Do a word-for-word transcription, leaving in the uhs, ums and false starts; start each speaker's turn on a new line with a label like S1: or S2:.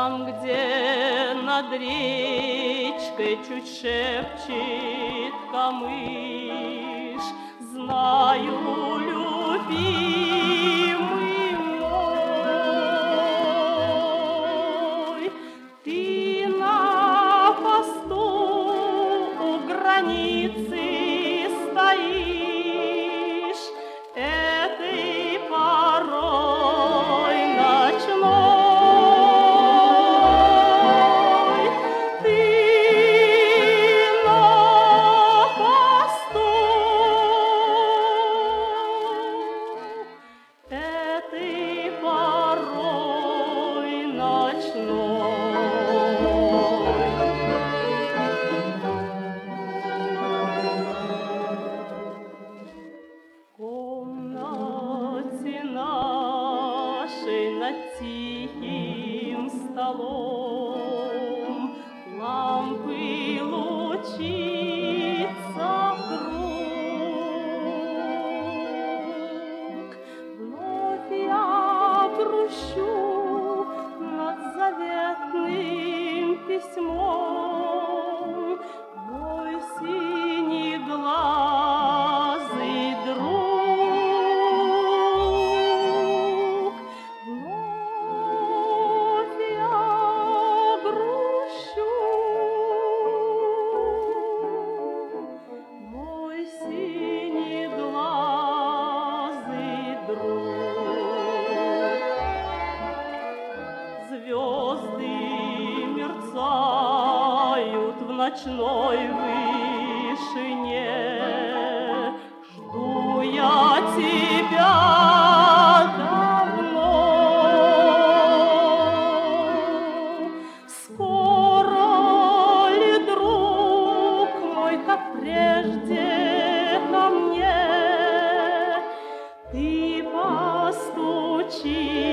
S1: Там, где над речкой чуть шепчет камыш, знаю, любимый мой, ты на посту у границы стоишь, этой порой ночной. Ты на посту этой порой ночной. В комнате нашей над тихим столом лампы лучится круг. Вновь я грущу над заветным письмом, мой синеглазый друг. Вновь я грущу, мой синеглазый друг. Звезды мерцают в ночной вышине, жду я тебя давно. Скоро ли, друг мой, как прежде ко мне ты постучишь?